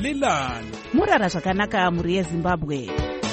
Lilani murara zvakanaka muri yeZimbabwe.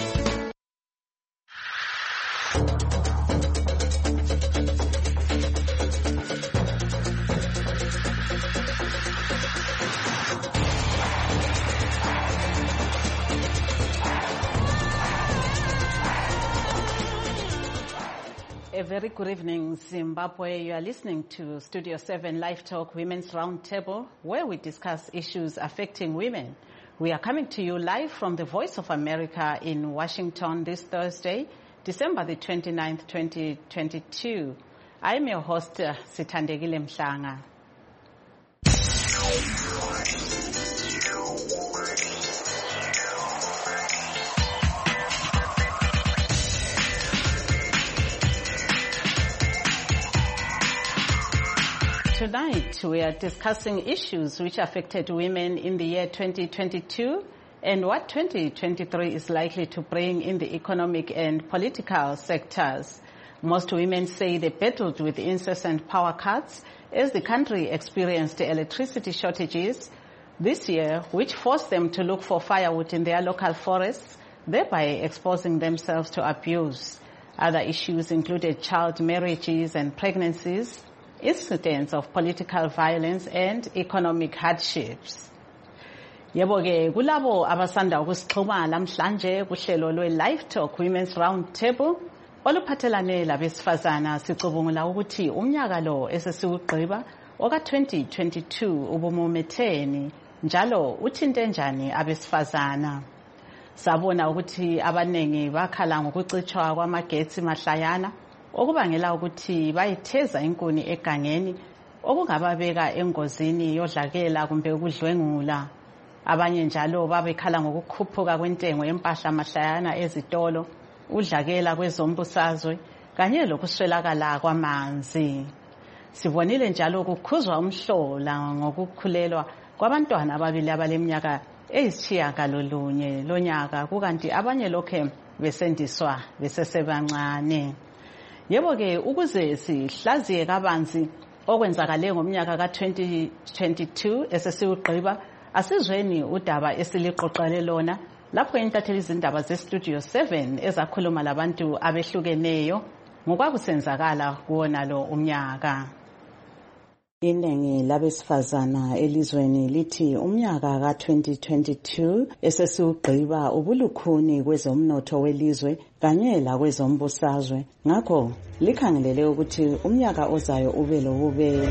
A very good evening, Zimbabwe. You are listening to Studio 7 Live Talk Women's Roundtable, where we discuss issues affecting women. We are coming to you live from the Voice of America in Washington this Thursday, December the 29th, 2022. I'm your host, Sithandegile Mhlanga. Tonight, we are discussing issues which affected women in the year 2022 and what 2023 is likely to bring in the economic and political sectors. Most women say they battled with incessant power cuts as the country experienced electricity shortages this year, which forced them to look for firewood in their local forests, thereby exposing themselves to abuse. Other issues included child marriages and pregnancies, incidents of political violence and economic hardships. Yebo ke kulabo abasanda ukusixhuma namhlanje kuhlelo lwe-Live Talk Women's Roundtable oluphathelane labesifazana sicubungula ukuthi umnyaka lo esesiwugqiba oka-2022 ubumumetheni njalo uthinte njani abesifazana. Sabona ukuthi abanengi bakhala ngokucitshwa kwamagetsi mahlayana okubangela ukuthi bayitheza inkuni egangeni okungababeka engozini yodlakela kumbe ukudlwengula. Abanye njalo babekhala ngokukhuphuka kwentengo yempahla mahlayana ezitolo, udlakela kwezombusazwe kanye lokuswelakala kwamanzi. Sibonile njalo ukukhuzwa umhlola ngokukhulelwa kwabantwana ababili abaleminyaka eyisitshiyagalolunye lonyaka, kukanti abanye lokhe besendiswa besesebancane. Yebo ke ukuze sihlaziye kabanzi okwenzakale ngomnyaka ka-2022 esesiwugqiba, asizweni udaba esiliqoqele lona lapho intatheli izindaba ze-Studio 7 ezakhuluma labantu abehlukeneyo ngokwakusenzakala kuwona lo umnyaka. Iningi labesifazana elizweni lithi umnyaka ka-2022 esesiwugqiba ubulukhuni kwezomnotho welizwe kanye lakwezombusazwe, ngakho likhangelele ukuthi umnyaka ozayo ube lobubelo.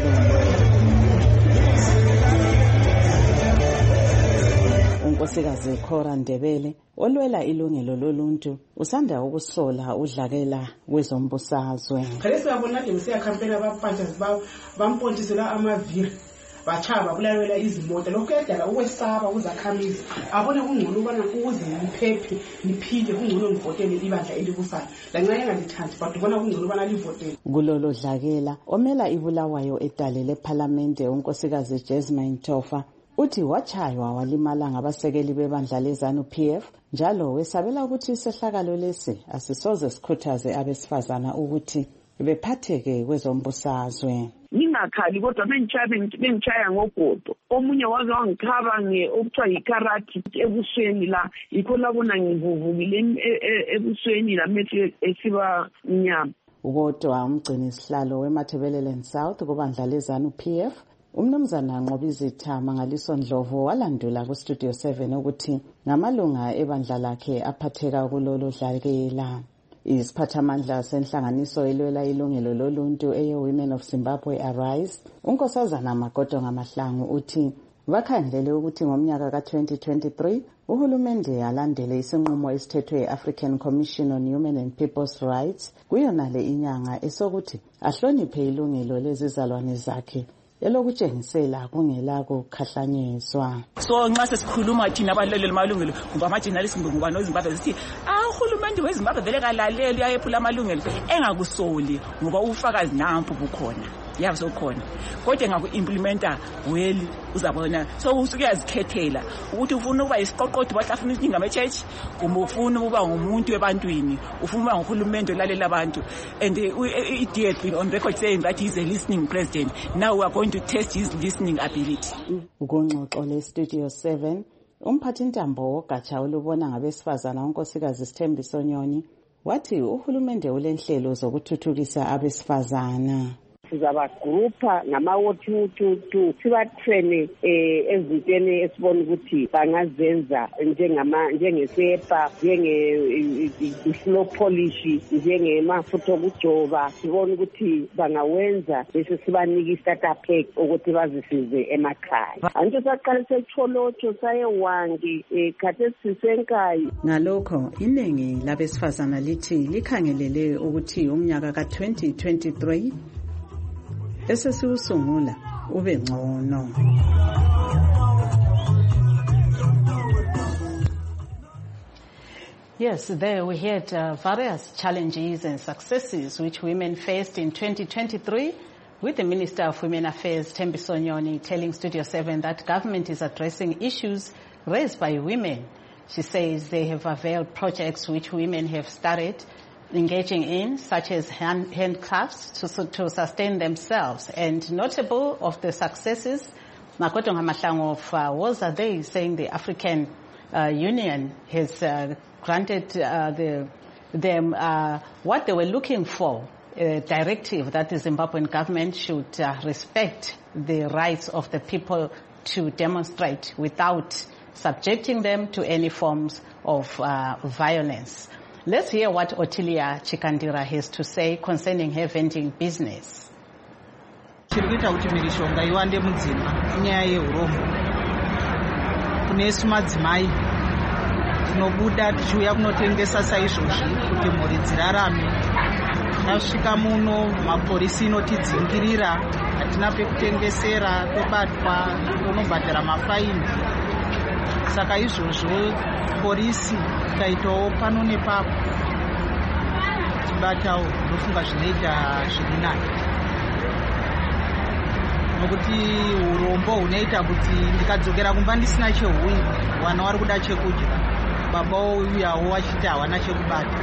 Unkosikazi Cora Ndebele olwela ilungelo loluntu usanda ukusola udlakela kwezombusazwe. Phela siyabona nje siyakhampela abaphansi bampontisela amaviri bachaba bulalwela izimoto lokho edala ukwesaba kuzakhamizi abone kungcono ubana ukuze ngiphephe ngiphile kungcono ngivotele ibandla elibusayo lanxa engangithandi but ubona kungcono ubana livotele. Kulolo dlakela omela ibulawayo edale leParliamente unkosikazi Jasmine Tofa uthi wachaywa walimala ngabasekeli bebandla leZANU-PF njalo wesabela ukuthi isehlakalo lesi asisoze sikhuthaze abesifazana ukuthi bephatheke kwezombusazwe. Ningakhali kodwa bengitshaya ngogodo. Omunye waze wangikhaba okuthiwa yikarati ebusweni la yikho labona ngivuvukile ebusweni lamehlo esiba mnyama. Kodwa umgcini sihlalo weMatabeleland South kubandla leZANU-PF Umnumzana Nqobizitha Mangaliso Ndlovu walandula ku-Studio 7 ukuthi ngamalunga ebandla lakhe aphatheka kulolu dlakela. Isiphathamandla senhlanganiso elwela ilungelo loluntu eye-Women of Zimbabwe Arise, unkosazana Magodo Ngamahlangu uthi bakhangelele ukuthi ngomnyaka ka-2023 uhulumende alandele isinqumo esithethwe African Commission on Human and People's Rights kuyonale inyanga esokuthi ahloniphe ilungelo lezizalwane zakhe elokutshengisela kungela kukhahlanyezwa. So nxa sesikhuluma thina abaleleli malungelo ngoba ama-journalists ngoba noZimbabwe sithi uhulumende weZimbabwe vele kalaleli uyayephula amalungelo engakusoli ngoba ufakazi nampu bukhona yabo sokhona kodwa engaku-implementa well uzabona. So usuke yazikhethela ukuthi ufuna ukuba isiqoqodo bahlafuna ukuthi ngama-church kumbe ufuna ukuba ngumuntu ebantwini, ufuna ukuba nguhulumende olalela abantu. And he has been on record saying that he's a listening president. Now we are going to test his listening ability. Ukunxoxo le-Studio 7 Umphathintambo wogatsha olubona ngabesifazana unkosikazi Sithembiso Nyoni wathi uhulumende ulenhlelo zokuthuthukisa abesifazana. Sizabagrupa ngama-222 sibatrene ezintweni esibona ukuthi bangazenza njengesepa, njenge-slow polish, njengemafutha okujova. Sibona ukuthi bangawenza bese sibanika i-starter pack ukuthi bazisize emakhaya. Anto saqalise Cholocho saye Wangi khathesi sisenkayi. Ngalokho iningi labesifazana lithi likhangelele ukuthi umnyaka ka-2023 esesiwusungula ube ngcono. Yes, there we had various challenges and successes which women faced in 2023, with the Minister of Women Affairs, Thembiso Nyoni, telling Studio 7 that government is addressing issues raised by women. She says they have availed projects which women have started engaging in, such as handcrafts to sustain themselves. And notable of the successes, Makoto Mahlangu of Woza Day, saying the African Union has granted them what they were looking for, a directive that the Zimbabwean government should respect the rights of the people to demonstrate without subjecting them to any forms of violence. Let's hear what Otilia Chikandira has to say concerning her vending business. Chirikuita kuti mirishonga iwande mudzimba inyaya yeurombo. Kunesu madzimai tinobuda tichiuya kunotengesa saizvozvi kuti mhuri dzirarame. Tasvika muno mapolisi inotidzingirira, hatina pekutengesera, tobatwa, tonobhadhara mafaini. Saka izvozvo polisi taitawo pano nepapo tibatawo ndofunga zvinoita zviri nani, nokuti urombo hunoita kuti ndikadzokera kumba ndisina chehuyu, vana vari kuda chekudya, baba uyawo achiti hawana chekubata.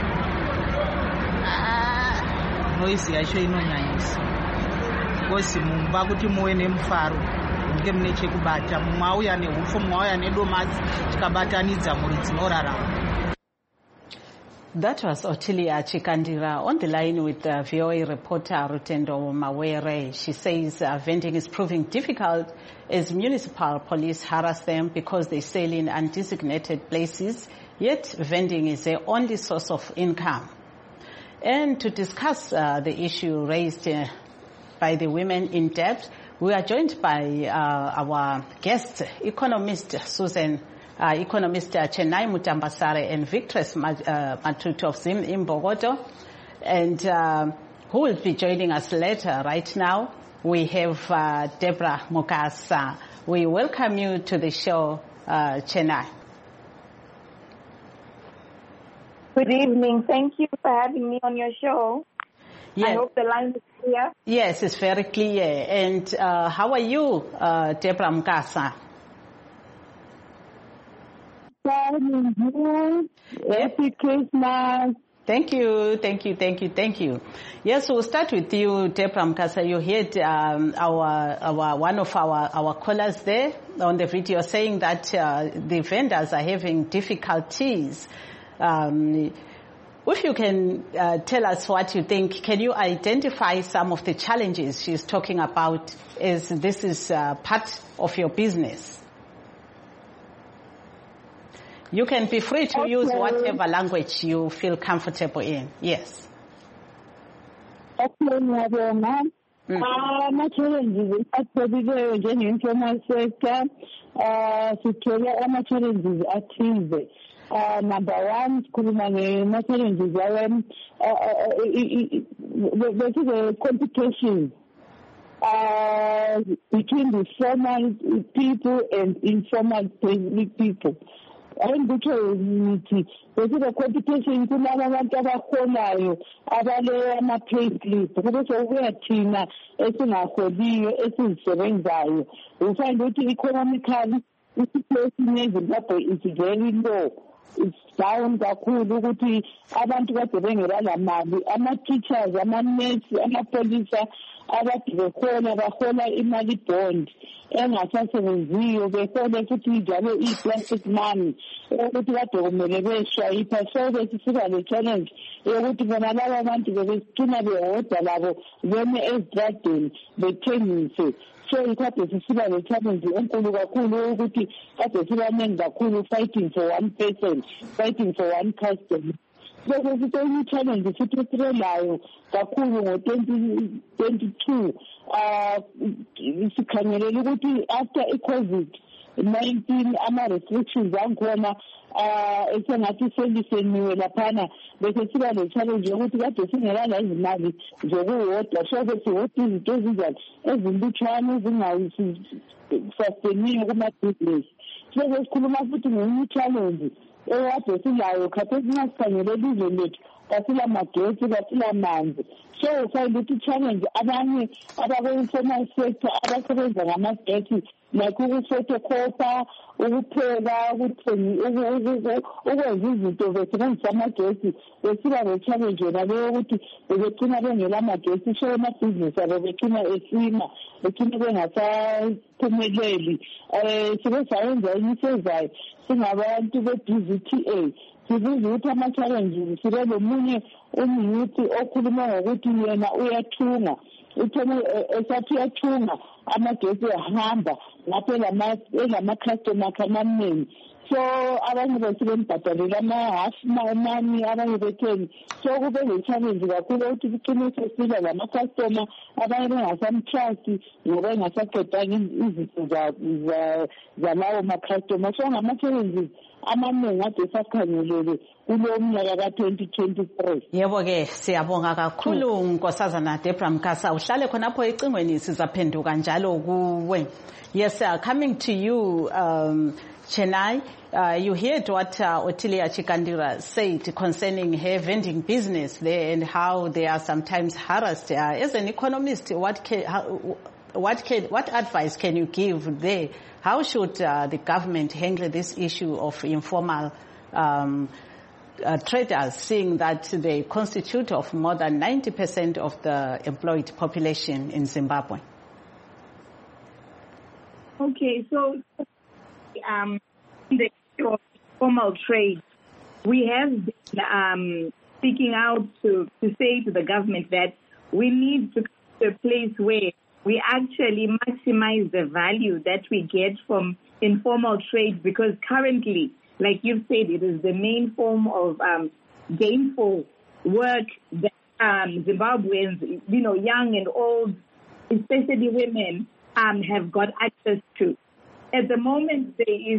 Noizi yacho inonyanyisa, kosi mumba kuti muwe nemufaro munge mune chekubata, mumwe auya nehupfu, mumwe auya nedomadzi, tikabatanidza mhuri dzinorarama. That was Otilia Chikandira on the line with VOA reporter Rutendo Mawere. She says vending is proving difficult as municipal police harass them because they sell in undesignated places, yet vending is their only source of income. And to discuss the issue raised by the women in depth, we are joined by our guest, economist Chenai Mutambasare and Victress Matutu of Zim in Bogoto, and who will be joining us later. Right now, we have Deborah Mukasa. We welcome you to the show, Chenai. Good evening. Thank you for having me on your show. Yes. I hope the line is clear. Yes, it's very clear. And how are you, Deborah Mukasa? Happy Christmas. Thank you. Yes, we'll start with you, Deborah Mukasa. You heard one of our callers there on the video saying that the vendors are having difficulties. If you can tell us what you think, can you identify some of the challenges she's talking about, as this is part of your business? You can be free to use whatever language you feel comfortable in. Yes. Okay, Madam. My challenges are informal sector. Challenges are things. Number one, challenges are the competition between the formal people and informal people. And because the competition kulaba abantu abakholayo abale ama-payslip ukuthi okuyathina esingaholiyo esizisebenzayo, we find ukuthi economically i-situation eZimbabwe is very low. down kakhulu ukuthi abantu kade bengela mali, ama-teachers, ama-nurse, amapolisa abade bahola imali bond engasasebenziyo, behole futhi njalo i-plastic money ukuthi kade kumele beshwayipha. So besisiba le-challenge yokuthi bona laba abantu bebesituna behoda labo beme ezitradeni bethengise. So ikade sisiba le-challenge enkulu kakhulu ukuthi kade sibaningi kakhulu fighting for one person, fighting for one customer. So besithe i-challenge futhi esirelayo kakhulu ngo-2022 sikhangelela ukuthi after i-COVID-19 ama-restrictions angikhona esengathi seliseniwe laphana, bese siba le-challenge yokuthi kade singelala izimali zokuhodwa. So besihoda izinto ezilutshwane ezingasusteniyo kuma-business. So besikhuluma futhi ngenye-challenge ekade silayo khathesi nxa sikhangelela izwe lethu kasila magetsi, kasila manzi. So find ukuthi challenge abanye abakwi-informal sector abasebenza ngamagetsi like ukufotocopa, ukupheka, ukwenza izinto besebenzisa amagetsi, besiba le-challenge yona leyo ukuthi begcina bengela magetsi. So amabhizinisi abo begcina begcina bengasaphumeleli. Sibe sayenza imisezayo singabantu be-DZTA sibuza ukuthi ama-challenges sibe lomunye umyuthi okhuluma ngokuthi yena uyathunga, uthome esathi uyathunga amagetsi ahamba ngapha elama-customer amaningi. So abanye besebembhadalela ama-half money, abanye betheni. So kube le-challenge kakhulu ukuthi kucine sesila lama-customer abanye bengasamtrust ngoba engasaqedanga izinto zalawo ma-customer. So ngama-challenges amaningi ade sakhangelele kulo mnyaka ka-2023. Yebo-ke siyabonga kakhulu Nkosazana Deborah Mkasa. Uhlale khonapho ecingweni sizaphenduka njalo kuwe. Yes, coming to you, Chenai, you heard what Otilia Chikandira said concerning her vending business there and how they are sometimes harassed. As an economist, what advice can you give there? How should the government handle this issue of informal traders, seeing that they constitute of more than 90% of the employed population in Zimbabwe? Okay, so in the issue of formal trade, we have been speaking out to say to the government that we need to come to a place where we actually maximize the value that we get from informal trade, because currently, like you've said, it is the main form of gainful work that Zimbabweans, young and old, especially women, have got access to. At the moment, there is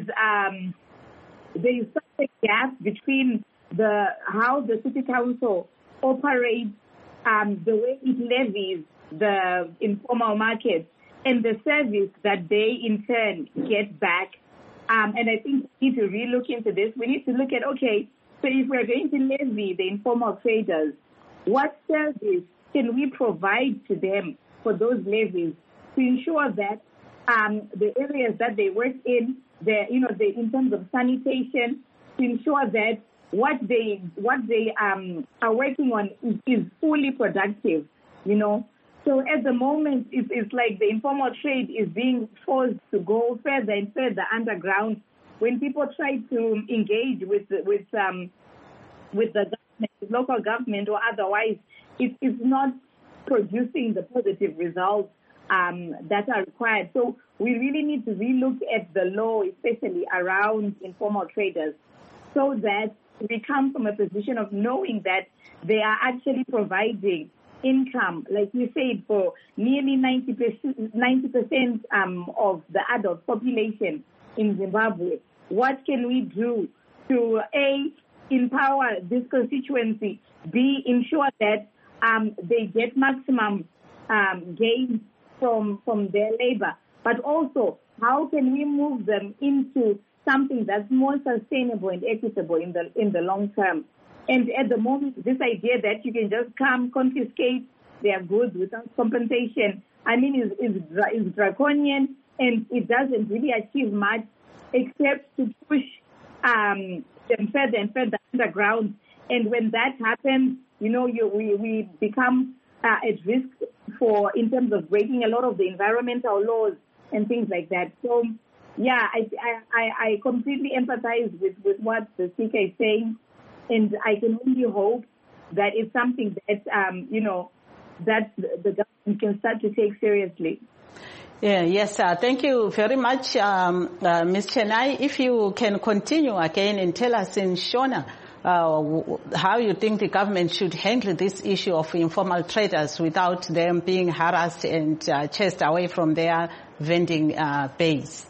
such a gap between how the city council operates, the way it levies the informal market, and the service that they in turn get back. And I think we need to relook into this. We need to look at, okay, so if we're going to levy the informal traders, what service can we provide to them for those levies to ensure that the areas that they work in, in terms of sanitation, to ensure that what they are working on is fully productive, So at the moment, it's like the informal trade is being forced to go further and further underground. When people try to engage with the government, with local government or otherwise, it is not producing the positive results that are required. So we really need to relook at the law, especially around informal traders, so that we come from a position of knowing that they are actually providing income, like you said, for nearly 90% of the adult population in Zimbabwe. What can we do to A, empower this constituency, B, ensure that they get maximum gains from their labor, but also how can we move them into something that's more sustainable and equitable in the long term? And at the moment, this idea that you can just come, confiscate their goods without compensation, is draconian, and it doesn't really achieve much except to push them further and further underground. And when that happens, we become at risk in terms of breaking a lot of the environmental laws and things like that. So, yeah, I completely empathize with what the speaker is saying, and I can only hope that it's something that, that the government can start to take seriously. Yeah, yes, thank you very much, Ms. Chenai. If you can continue again and tell us in Shona how you think the government should handle this issue of informal traders without them being harassed and chased away from their vending bays.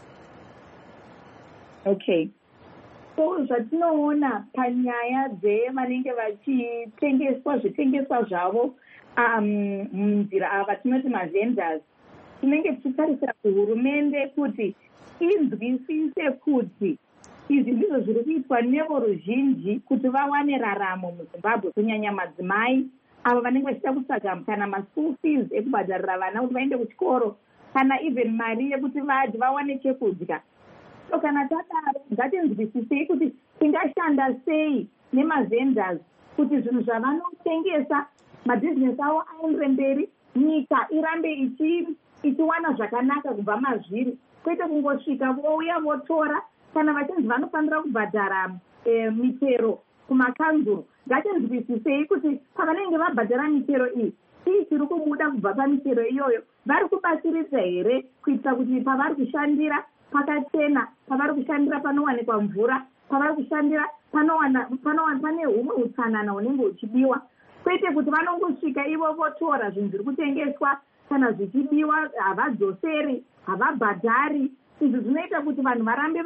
Okay. So zvatinoona panyaya dzevanenge vachitengeswa zvitengeswa zvavo munzira ava tinoti mavendors, tinenge tichitarisira kuhurumende kuti inzwisise kuti izvi ndizvo zviri kuitwa nevoruzhinji kuti vawane raramo muZimbabwe, kunyanya madzimai avo vanenge vachida kutsvaga kana maschool fees ekubhadharira vana kuti vaende kuchikoro, kana even mari yekuti vadye vawane chekudya. So kana tadaro ngatinzwisisei kuti tingashanda sei nemavendors kuti zvinhu zvavanotengesa mabhizinesi avo aendere mberi, nyika irambe ichiwana zvakanaka kubva mazviri, kwete kungosvika vouya votora kana vachinzi vanofanira kubhadhara mitero kumakanzuru. Ngatinzwisisei kuti pavanenge vabhadhara mitero iyi, chii chiri kubuda kubva pamitero iyoyo, vari kubatsiridza here kuitira kuti pavari kushandira pakachena, pavari kushandira panowanikwa mvura, pavari kushandira pane humwe utsanana hunenge huchidiwa, kwete kuti vanongosvika ivo votora zvinhu zviri kutengeswa kana zvichidiwa havadzoseri, havabhadhari. Izvi zvinoita kuti vanhu varambe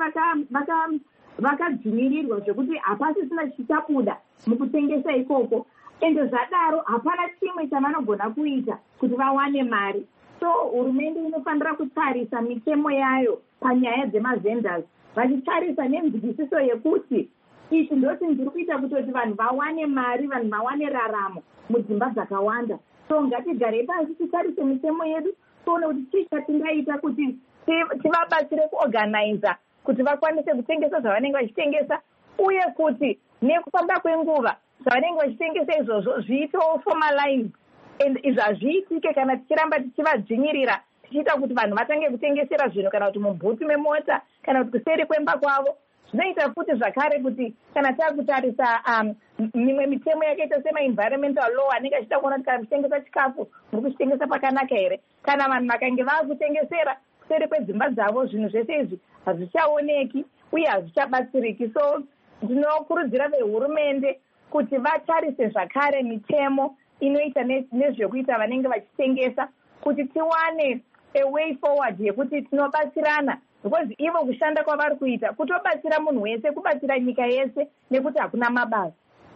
vakadzvinyirirwa zvekuti hapasisina chichabuda mukutengesa ikoko, ende zvadaro hapana chimwe chavanogona kuita kuti vawane mari. So hurumende inofanira kutarisa mitemo yayo panyaya dzemavendors, vachitarisa nenzwisiso yekuti izvi ndoti ndiri kuita kutoti vanhu vawane mari, vanhu vawane raramo mudzimba dzakawanda. So ngatigare pasi titarise mitemo yedu, toone kuti chii chatingaita kuti tivabatsire kuorganiza kuti vakwanise kutengesa zvavanenge vachitengesa, uye kuti nekufamba kwenguva zvavanenge vachitengesa izvozvo zviitewo formalized, and izvi hazviitike kana tichiramba tichivadzvinyirira tichiita kuti vanhu vatange kutengesera zvinhu kana kuti mubhuti memota kana kuti kuseri kwemba kwavo. Zvinoita futi zvakare kuti kana taakutarisa mimwe mitemo yakaita sema-environmental law anenge achida kuona kuti kana kuchitengesa chikafu muri kuchitengesa pakanaka here, kana vanhu vakange vaakutengesera kuseri kwedzimba dzavo, zvinhu zvese izvi hazvichaoneki uye hazvichabatsiriki. So ndinokurudzira vehurumende kuti vatarise zvakare mitemo inoita nezvekuita vanenge vachitengesa, kuti tiwane a way forward yekuti tinobatsirana, because ivo kushanda kwavari kuita kutobatsira munhu wese, kubatsira nyika yese, nekuti hakuna mabasa.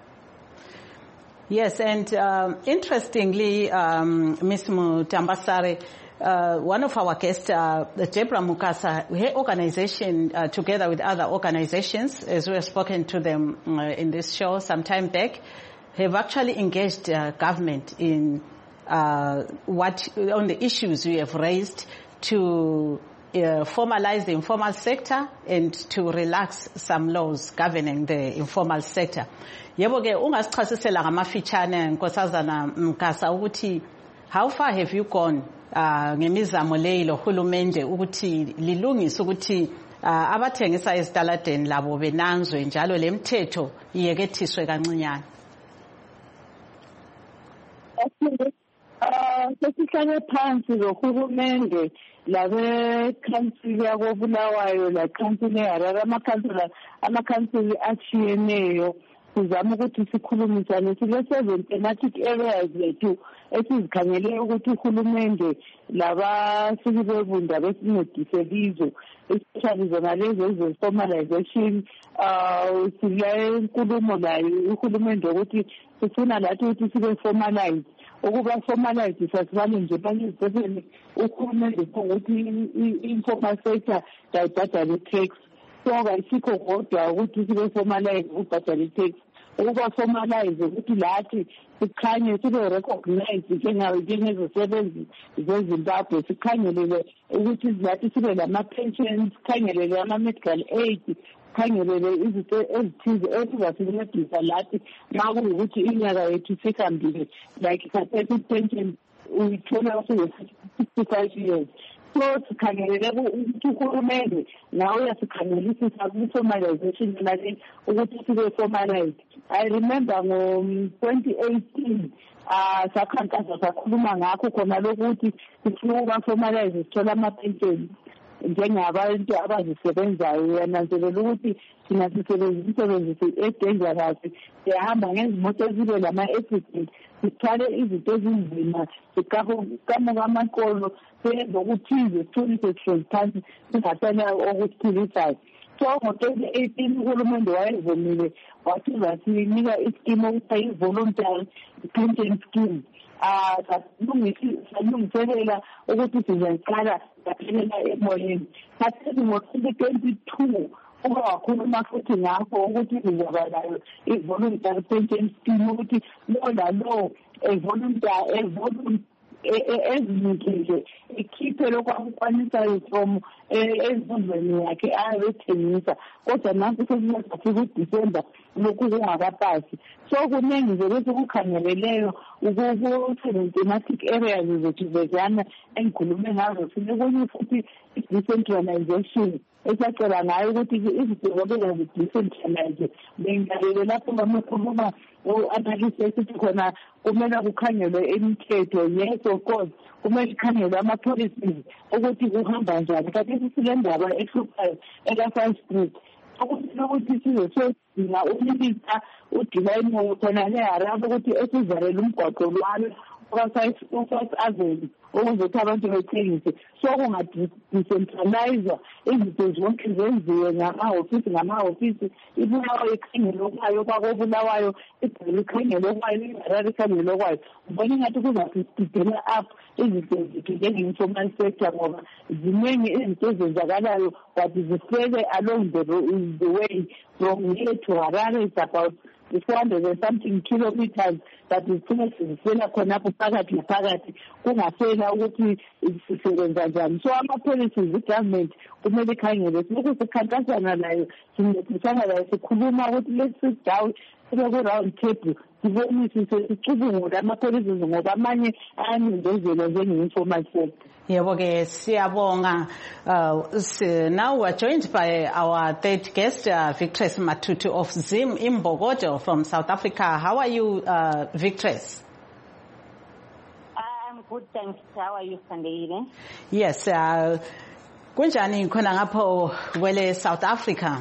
Yes, and interestingly, Ms. Mutambasare, one of our guests, Deborah Mukasa, her organization, together with other organizations, as we have spoken to them in this show some time back, have actually engaged government in on the issues we have raised to formalize the informal sector and to relax some laws governing the informal sector. Yebo ke ungasichasisela ngamafitshane Nkosazana Mkasa ukuthi how far have you gone ngemizamo leyi lohulumende ukuthi lilungise ukuthi abathengisa ezitaladeni labo benanzwe njalo lemthetho iyekethiswe kancinyane? Sesihlale phansi lohulumende labekhansili yakobulawayo lakhansili eHarare, amakhansili atshiyeneyo, sizama ukuthi sikhulumisane sile-7 thematic areas zethu esizikhangele ukuthi uhulumende labasiki bebunda besincedise kizo, especially zona lezo eze-formalization. Sile nkulumo layo uhulumende ukuthi sifuna lathi ukuthi sibe formalized. Ukuba formalized sasibale nje banyeziseni uhulumende ukuthi i-informal sector kayibhadale tax. So kayisikho kodwa ukuthi sibe formalized ukubhadala tax. Ukuba formalize ukuthi lathi sikhanye sibe recognized njengezisebenzi zeZimbabwe, sikhangelele ukuthi lathi sibe lama-pensions, sikhangelele ama-medical aid, sikhangelele izinto ezithize ezizasincedisa lathi nxa kuyukuthi iminyaka yethu isihambile like khathesi pension uyithola usele-65 years. So sikhangelele ukuthi uhulumende nawe uyasikhangelisisa kwi-formalization lakini ukuthi sibe formalized. I remember ngo-2018 sakhankasa sakhuluma ngakho khona lokuthi sifuna ukuba formalize sithola ama-pension njengabantu abazisebenzayo. Uyananzelela ukuthi thina sisebenzisa imisebenzi edangerous, siyahamba ngezimoto ezibe lama-accident, sithwale izinto ezinzima, siqamuka amaqolo, senza okuthize sithole sihlezi phansi singasela okusiphilisayo. So ngo-2018 uhulumende wayevumile wathi uzasinika iskimu okuthiwa i-voluntary pension scheme. Salungiselela ukuthi sizoqala yaphelela emoyeni. Khathesi ngo-2022 uba wakhuluma futhi ngakho ukuthi sizaba layo i-voluntary pension scheme ukuthi lo lalo ezinikile ikhiphe lokhu akukwanisayo from ezifundweni yakhe ayabethengisa. Kodwa nansi sesizafika uDisemba lokhu kungakapasi. So kuningi nje bese kukhangeleleyo ku-thematic areas zethu zezana engikhulume ngazo. Sinekunye futhi i-decentralization esacela ngayo ukuthi izidokotela zi-decentralize. Bengalele lapho bamakhuluma u-analyst esithi khona kumele kukhangelwe imithetho. Yes, of course, kumele kukhangelwe ama-policies ukuthi kuhamba njani. Kanti sile ndaba ehluphayo eka-5 Street ukuthi sizodinga uminista uDivine khona le-Harare ukuthi esivalele umgwaqo lwalo u-5 Avenue ukuze abantu bethengise. So kunga-decentralize izinto zonke zenziwe ngamahofisi. iBulawayo ikhangelo kwayo, kwakoBulawayo iGoli ikhangelo kwayo, iHarare ikhangelo kwayo. Ngibona ingathi kuzasididela up izinto zethu njenge-informal sector ngoba ziningi izinto ezenzakalayo but zifeke along the way from here to Harare. It's about 400 and something kilometers that zifuna sizifela khonapho phakathi naphakathi kungasela ukuthi sisebenza njani. So ama-policies i-government kumele ikhangele. Silokhu sikhankasana layo, sincedisana layo, sikhuluma ukuthi let's sit down sibe ku-round table sibonisise sicubungule ama-policies ngoba amanye ayanindezela njenge-informal sector. Yebo ke siyabonga. Now we're joined by our third guest, Victress Matutu of Zim Imbokodo from South Africa. How are you, Victress? I'm good, thanks. How are you, Sandile? Yes. Kunjani khona ngapho kwele South Africa?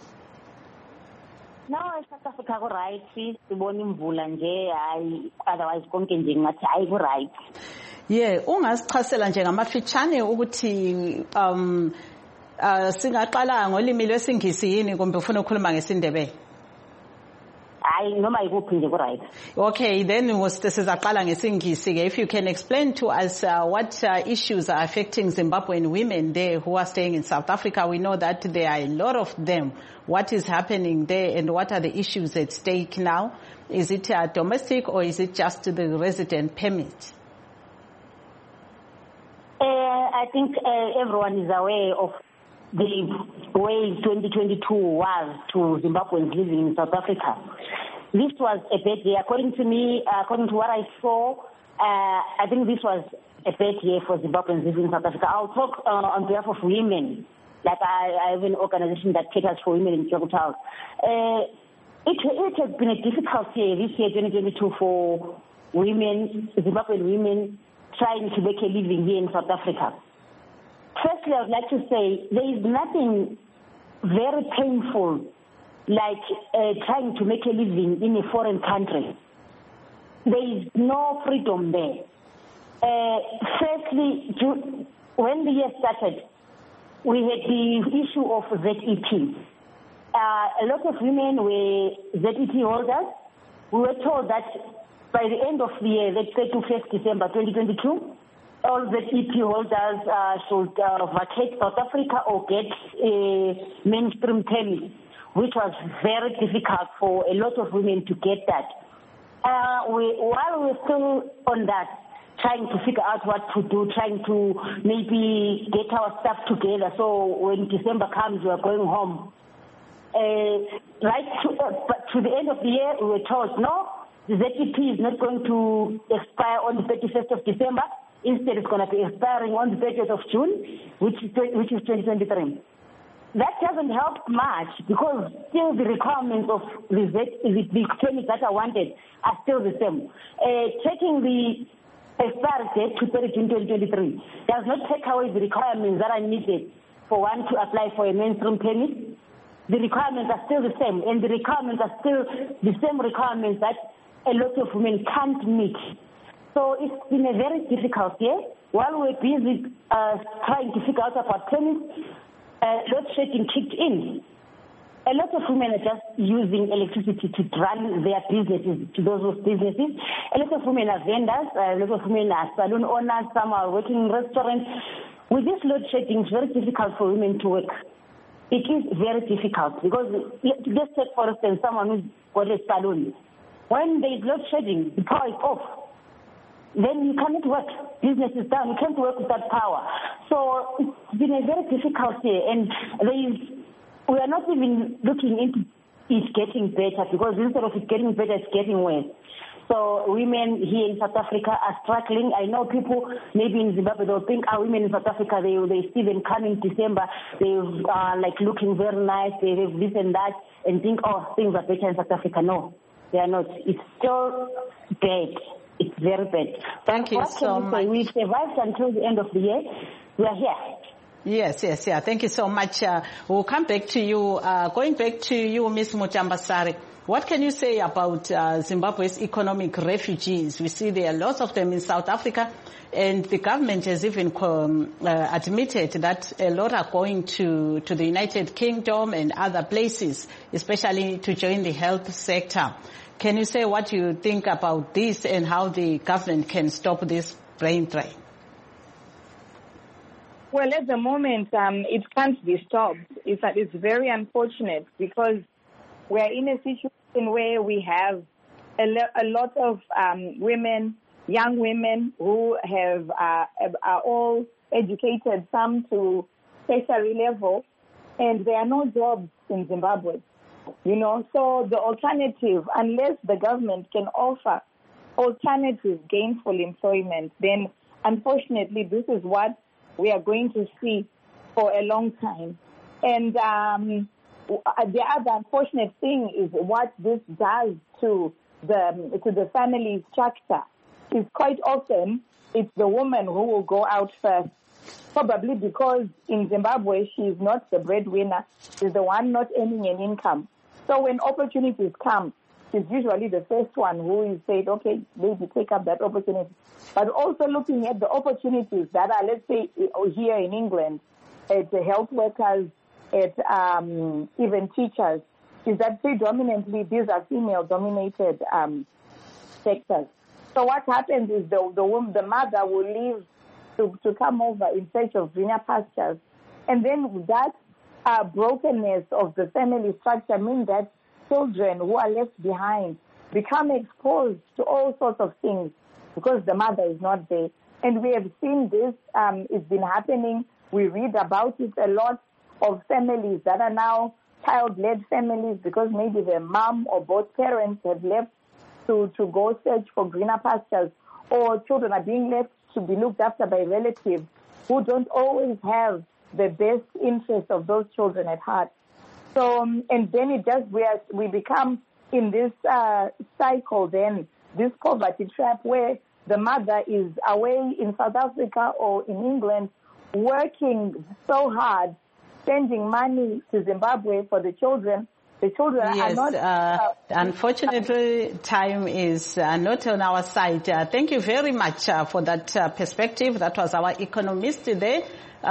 No, South Africa ku right. Sibona imvula nje, hayi otherwise konke nje ngathi hayi ku right. Yeah, ungasichasela nje ngamafitshane ukuthi singaqala ngolimi lwesingisi yini kumbe ufuna ukukhuluma ngesindebele? Hayi noma ikuphi nje ku right. Okay, then sizaqala ngesingisi ke. If you can explain to us what issues are affecting Zimbabwean women there who are staying in South Africa. We know that there are a lot of them. What is happening there and what are the issues at stake now? Is it domestic or is it just the resident permit? I think everyone is aware of the way 2022 was to Zimbabweans living in South Africa. This was a bad year. According to me, according to what I saw, I think this was a bad year for Zimbabweans living in South Africa. I'll talk on behalf of women. Like I have an organization that caters for women in Jogo Town. It has been a difficult year this year, 2022, for women, Zimbabwean women, trying to make a living here in South Africa. Firstly, I would like to say there is nothing very painful like trying to make a living in a foreign country. There is no freedom there. Firstly, when the year started, we had the issue of ZEP. A lot of women were ZEP holders. We were told that by the end of the year, let's say to 1st December 2022, all ZEP holders should vacate South Africa or get a mainstream permit, which was very difficult for a lot of women to get that. While we're still on that, trying to figure out what to do, trying to maybe get our stuff together, so when December comes, we're going home. right to the end of the year, we were told, no, the ZEP is not going to expire on the 31st of December. Instead, it's going to be expiring on the 30th of June, which is 2023. That doesn't help much because still the requirements of the permits that are wanted are still the same. Taking the expiry date to 30 June 2023 does not take away the requirements that are needed for one to apply for a mainstream permit. The requirements are still the same, and the requirements are still the same requirements that a lot of women can't meet. So it's been a very difficult year. While we're busy trying to figure out about permits, load shedding kicked in. A lot of women are just using electricity to run their businesses, to those businesses. A lot of women are vendors, a lot of women are salon owners, some are working in restaurants. With this load shedding, it's very difficult for women to work. It is very difficult because, just take for instance, someone who's got a salon. When there is load shedding, the power is off. Then you cannot work. Business is down. You can't work without power. So it's been a very difficult year, and we are not even looking into it getting better because instead of it getting better, it's getting worse. So women here in South Africa are struggling. I know people maybe in Zimbabwe, they'll think, women in South Africa, they see them come in December, they are like looking very nice, they have this and that, and think, things are better in South Africa. No, they are not. It's still bad. It's very bad. Thank you so much. We survived until the end of the year. We are here. Yes. Thank you so much. We'll come back to you. Going back to you, Ms. Mutambasari, what can you say about Zimbabwe's economic refugees? We see there are lots of them in South Africa, and the government has even admitted that a lot are going to the United Kingdom and other places, especially to join the health sector. Can you say what you think about this and how the government can stop this brain drain? Well, at the moment, it can't be stopped. It's very unfortunate because we are in a situation where we have a lot of women, young women who are all educated, some to tertiary level, and there are no jobs in Zimbabwe. So the alternative, unless the government can offer alternative gainful employment, then unfortunately this is what we are going to see for a long time. And the other unfortunate thing is what this does to the family structure is quite often it's the woman who will go out first, probably because in Zimbabwe she is not the breadwinner, she's the one not earning an income. So when opportunities come, she's usually the first one who is said, okay, maybe take up that opportunity. But also looking at the opportunities that are, let's say, here in England, at the health workers, at even teachers, is that predominantly these are female-dominated sectors. So what happens is the mother will leave to come over in search of greener pastures, and then that brokenness of the family structure means that children who are left behind become exposed to all sorts of things because the mother is not there. And we have seen this, it's been happening. We read about it a lot of families that are now child-led families because maybe their mom or both parents have left to go search for greener pastures, or children are being left to be looked after by relatives who don't always have the best interest of those children at heart. So, and then we become in this cycle then, this poverty trap where the mother is away in South Africa or in England working so hard, spending money to Zimbabwe for the children. The children are not... unfortunately, time is not on our side. Thank you very much for that perspective. That was our economist there,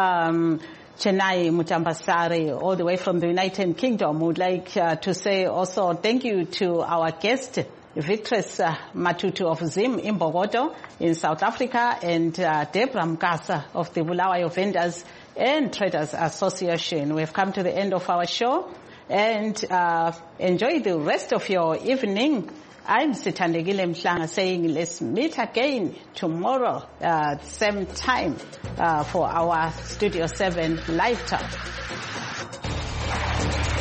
Chenai Mutambasari, all the way from the United Kingdom. Would like to say also thank you to our guest, Victress Matutu of Zim in Bogoto in South Africa, and Deborah Mkasa of the Bulawayo Vendors and Traders Association. We have come to the end of our show, and enjoy the rest of your evening. I'm Sithandegile Mhlanga saying let's meet again tomorrow, same time, for our Studio 7 Live Talk.